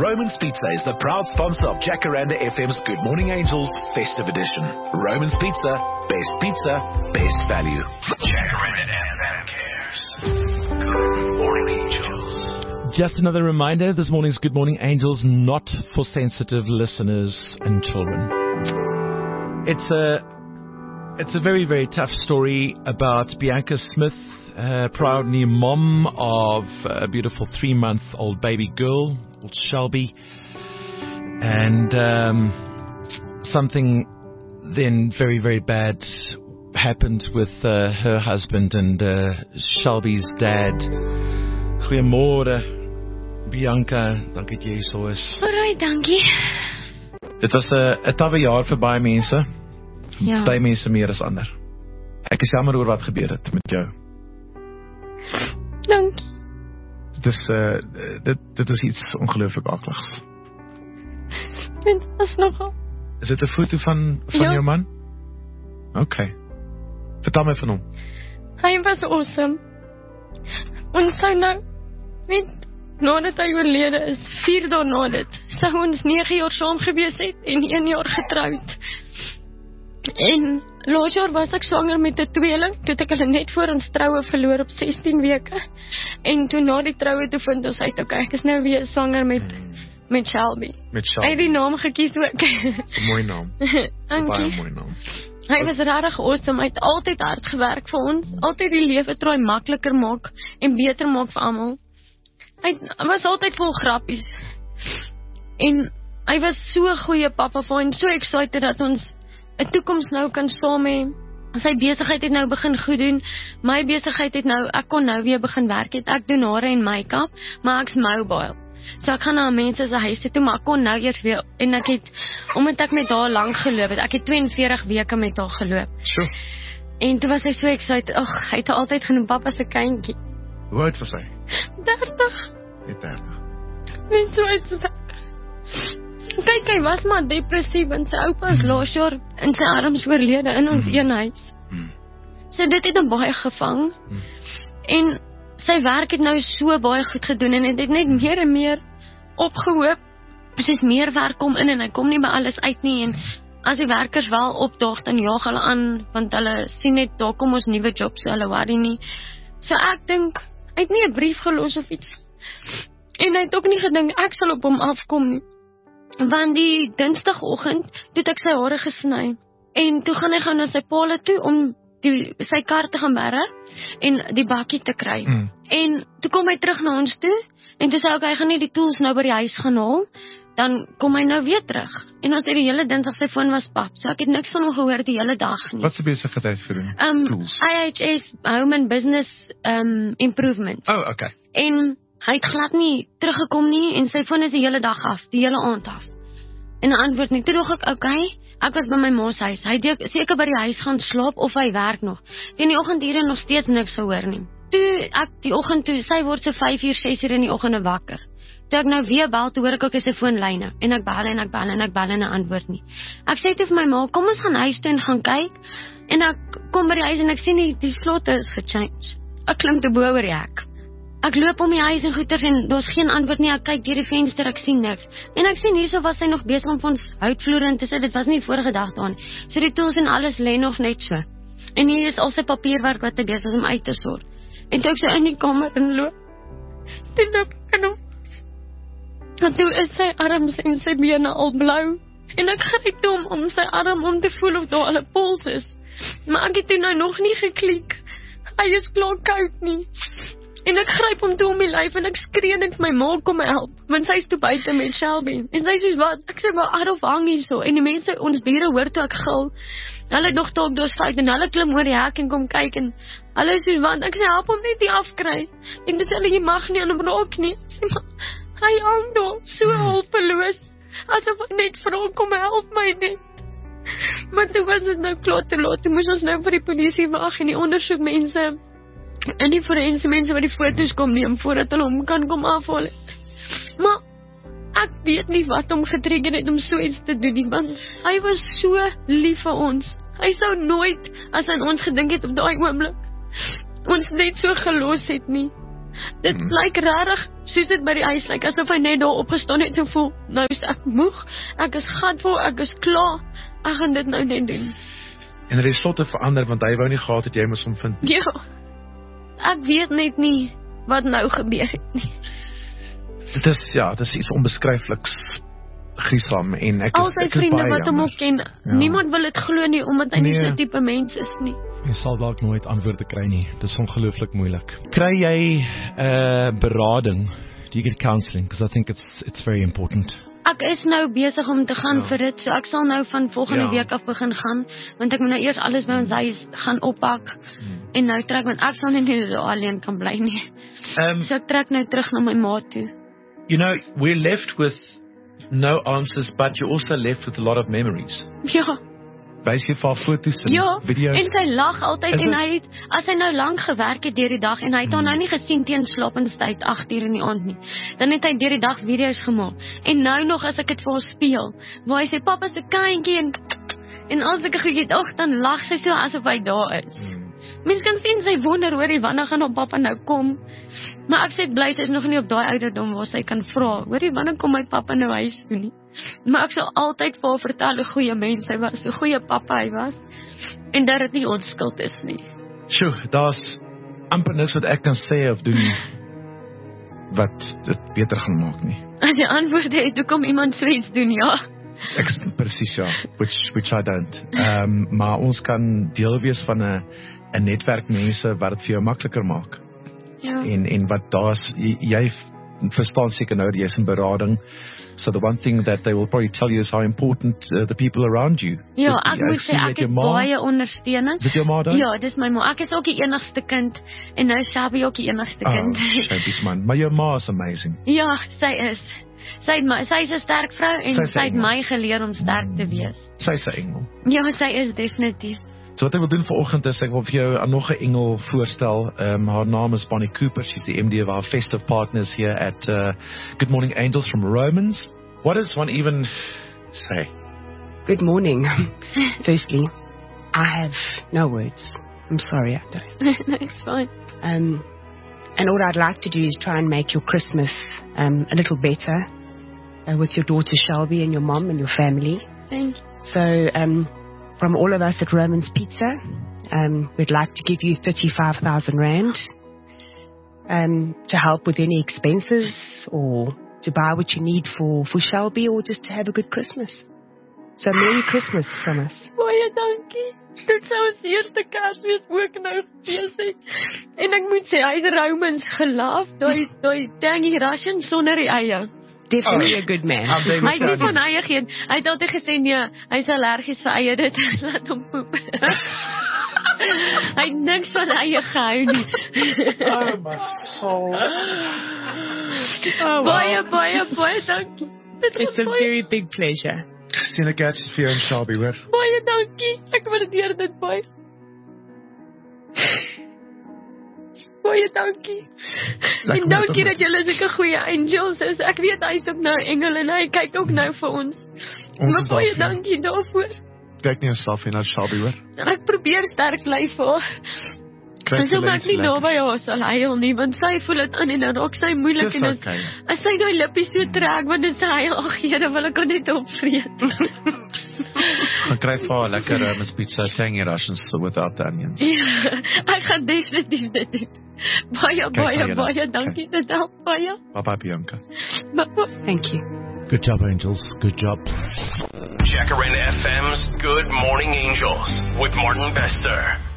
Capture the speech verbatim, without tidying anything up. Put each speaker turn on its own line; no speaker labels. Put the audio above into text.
Roman's Pizza is the proud sponsor of Jacaranda F M's Good Morning Angels Festive Edition. Roman's Pizza, best pizza, best value. Jacaranda F M cares. Good Morning Angels.
Just another reminder, this morning's Good Morning Angels not for sensitive listeners and children. It's a it's a very, very tough story about Bianca Smith, uh, proud new mom of a beautiful three-month-old baby girl called Shelby. And um, something then very, very bad happened with uh, her husband and uh, Shelby's dad. Goeiemôre, Bianca, dankie dat jy hier so is.
Alright, dankie.
Dit was 'n 'n tawwe jaar vir baie mense.
Ja.
Baie mense meer as ander. Ek is jammer oor wat gebeur het met jou.
Dankie.
Dit is uh, dit dit is iets ongelooflik akligs.
Dit was nogal.
Is dit 'n foto van van
Ja.
jou man? Okay. Vertel my van hom.
Hy was awesome. Ons sou nou net nadat hy oorlede is, vier dae na dit, sou ons nege jaar saam gewees het en een jaar getroud. En laas jaar was ek swanger met 'n tweeling, toe het ek hulle net voor ons troue verloor op sestien weke. En toe na die troue toe vind ons uit, okay, ek is nou weer swanger met met Shelby.
Met
Hy het die naam gekies ook.
Dis 'n mooi naam. Dis 'n baie
Dankie.
mooi naam.
Hy was regtig awesome, hy het altyd hard gewerk vir ons, altyd die lewe try makliker maak en beter maak vir almal. Hy was altyd vol grappies. En hy was so 'n goeie pappa vir ons, so excited dat ons 'n toekoms nou kan saam hê. Sy besigheid het nou begin goed doen. My besigheid het nou, ek kon nou weer begin werk het. Ek doen hare en make-up, maar ek's mobile. So ek gaan na mense se huise toe, maar ek kon nou eers weer, en ek het, omdat ek met haar lank geloop het, ek het twee en veertig weke met haar geloop.
So,
En toe was hy so excited, ag, hy het haar altyd genoem pappa se kindjie.
hoe oud was hy?
dertig,
Net dertig.
net so uit soos ek. Kyk, hy was maar depressief, en sy oupa is laas jaar in sy arms oorlede in ons
Mhm.
een huis.
Hmm.
So dit het hom baie gevang.
Hmm.
En sy werk het nou so baie goed gedoen en dit het net meer en meer opgehoop. Soos meer werk kom in en hy kom nie by alles uit nie. En as die werkers wel opdaag, dan jaag hulle aan, want hulle sien net, daar kom ons nuwe jobs, so hulle worry nie. So ek dink, hy het nie 'n brief gelos of iets. En hy het ook nie gedink, ek sal op hom afkom nie. Want die dinsdagoggend, toe het ek sy hare gesny. En toe gaan hy gaan na sy paal toe, om die, sy kar te gaan berg, en die bakkie te kry.
Hmm.
En toe kom hy terug na ons toe, en toe sê ek, hy gaan nie die tools nou by die huis gaan haal, dan kom hy nou weer terug. En ons het die hele dinsdag, sy foon was pap, so ek het niks van hom gehoor die hele dag nie.
Wat se besigheid het hy vir doen?
Um,
Tools.
I H S, Home and Business um, Improvement.
Oh, okay.
En hy het glad nie teruggekom nie, en sy foon is die hele dag af, die hele aand af. En 'n antwoord nie, toe dog ek, okay, ek was by my ma se huis, hy het seker by die huis gaan slaap, of hy werk nog. Teen die oggendure nog steeds niks gehoor nie. Toe ek die oggend toe, sy word so vyf uur, ses uur in die oggende wakker. Toe ek nou weer bel, toe hoor ek ook is sy foon lyne, en ek bel en ek bel en ek bel en 'n antwoord nie. Ek sê toe vir my ma, kom ons gaan huis toe en gaan kyk, en ek kom by die huis en ek sien die, die slotte is gechange. Ek klim te bo oor die hek. Ek loop om die huis en goeters en daar's geen antwoord nie. Ek kyk deur die venster, ek sien niks. En ek sien hierso was hy nog besig om vir ons houtvloere in te sit. Dit was nie die vorige dag daar nie. So die tools en alles lê nog net so. En hier is al sy papierwerk wat hy besig is om uit te sort. En toe ek so in die kamer inloop, toe loop ek in hom. En toe is sy arms en sy bene al blou. En ek gryp toe om om sy arm om te voel of daar al 'n pols is. Maar ek het toe nou nog nie geklik. Hy is klaar koud nie. En ek gryp hom toe om die lyf en ek skree net vir my ma kom help, want sy is toe buite met Shelby. En sy sê, wat? Ek sê, maar Adolf hang hier so. En die mense, ons bure hoor toe ek gil. Hulle dog dalk daar's fout en hulle klim oor die hek en kom kyk en hulle sê, wat? Ek sê, help hom net hier afkry. En dis hulle, jy mag nie aan hom raak nie. Ek sê, maar hy hang daar, so hulpeloos. Asof hy net vra, kom help my net. Maar toe was dit nou klaar te laat. Toe moes ons nou vir die polisie wag en die ondersoekmense en die forense mense wat die foto's kom neem voordat hulle hom kan kom afhaal het. Maar ek weet nie wat hom getrigger het om so iets te doen nie, want hy was so lief vir ons. Hy sou nooit, as aan ons gedink het op daai oomblik, ons net so gelos het nie. Dit hmm. lyk rarig, soos dit by die huis lyk, asof hy net daar opgestaan het en voel, nou is ek moeg, ek is gatvol, ek is klaar, ek gaan dit nou net doen.
En die resultate verander, want hy wou nie gehad het, jy moes hom vind.
Ja, ek weet net nie wat nou gebeur het nie.
Dit is, ja, dit is iets onbeskryfliks griesam, en ek is,
Al sy
ek is
vriende
baie
wat hom
jammer.
ook ken,
Ja.
niemand wil dit glo nie, omdat hy nie
Nee.
so tipe mens is nie.
Jy sal dalk nooit antwoorde kry nie. Dit is ongelooflik moeilik.
Kry jy uh, berading?
Do you get counseling? Because I think it's it's very important.
Ek is nou besig om te gaan
Ja.
vir dit, so ek sal nou van volgende
Ja.
week af begin gaan, want ek moet nou eers alles by ons huis gaan oppak,
Hmm.
en nou trek, want ek sal nie net daar alleen kan bly nie.
Um,
So ek trek nou terug na my ma toe.
you know, we're left with no answers, but you're also left with a lot of memories.
Ja,
Wys jy vir haar foto's en
ja,
video's?
en sy lag altyd,
Is
en
dit-
hy het, as hy nou lank gewerk het deur die dag, en hy het haar nou nie gesien teen slapendstyd, agt uur in die aand nie, dan het hy deur die dag video's gemaak, en nou nog as ek het vir haar speel, waar hy sê, papa se kindjie, en, en as ek goedjie, och, dan lag sy so asof hy daar is.
Hmm.
Mens kan sien sy wonder, hoor, wanneer gaan op papa nou kom, maar ek sê bly, sy is nog nie op daai ouderdom waar sy kan vra, hoor, wanneer kom my papa nou huis toe nie, maar ek sal altyd vir haar vertel hoe goeie mens hy was, hoe goeie papa hy was, en dat dit nie ons skuld is nie.
Sjoe, daar's amper niks wat ek kan sê of doen wat dit beter gaan maak nie.
As jy antwoord het, hoe kom iemand so iets doen, ja.
Ek presies ja, which which I don't. Ehm um, maar ons kan deel wees van 'n 'n netwerk mense wat dit vir jou makliker maak.
Ja,
En en wat daar's jy, jy verstaan seker nou jy's in berading. So the one thing that they will probably tell you is how important uh, the people around you.
ja
Dit-
ek moet sê,
sien dat
ek
jou
het
ma-
baie ondersteuning.
Is dit jou ma dan?
Ja, dis my ma. Ek is ook die enigste kind, en nou is Shabby ook die enigste
Oh,
kind.
Shabby's man. Maar jou ma is amazing.
Ja, sy is. Sy het my, sy is 'n sterk vrou, en
Sy is 'n
sy het
engel.
my geleer om sterk te wees.
Sy's 'n engel.
Ja, sy is definitief.
So wat ek wil doen vanoggend is ek wil vir jou nog 'n engel voorstel. Um, haar naam is Bonnie Cooper. She's the M D of our festive partners here at uh, Good Morning Angels from Romans. What does one even say?
Good morning. Firstly, I have no words. I'm sorry, I don't.
No, it's fine.
Um, and all I'd like to do is try and make your Christmas um, a little better uh, with your daughter Shelby and your mom and your family.
Thank you.
So um, from all of us at Romans Pizza, um, we'd like to give you thirty-five thousand rand um, to help with any expenses or to buy what you need for, for Shelby or just to have a good Christmas. So Merry Christmas from us.
Baie dankie. Dit sou ons eerste Kersfees ook nou gewees het. En ek moet sê, hy het Romans gelaaf, daai daai tangy Russian sonder die eie.
Definitely a good man.
I'm there
Hy
with
het nie
you.
van eie geen. Hy het altyd gesê nee, hy's allergies vir eie, dit laat hom poep. Hy het niks van eie gehou nie.
Oh my soul.
Oh,
Baie baie baie dankie. Dit
it's a
was baie,
very big pleasure.
Sien ek het vir jou en Shelby hoor.
baie dankie. Ek waardeer dit baie. Baie dankie.
Lekker
En dankie
om
dat julle sulke goeie angels is. Ek weet hy's ook nou 'n engel en hy kyk ook nou vir ons.
Ons
Maar
is daar
baie
vir jou.
dankie daarvoor.
Kyk nie jouself en na Shelby hoor.
Ek probeer sterk bly vir haar.
Kry
Dis
vir
ook ek
lens
nie
lekker.
naby haar sal huil nie, want sy voel dit aan en dan raak sy moeilik
Dis
en as,
okay.
as sy daai lippies so trek, want dit sy huil, ag Here, dan wil ek haar net opvreet.
Gaan kry vir haar lekker uh, Miss Pizza tangy Russians without the onions.
Ja, ek gaan definitief dit doen. Baie,
Kyk,
baie,
baie
baie
dan.
dankie, dit help baie.
Bye bye Bianca.
Bye-bye.
Thank you.
Good job, Angels. Good job.
Jacaranda F M's Good Morning Angels with Martin Bester.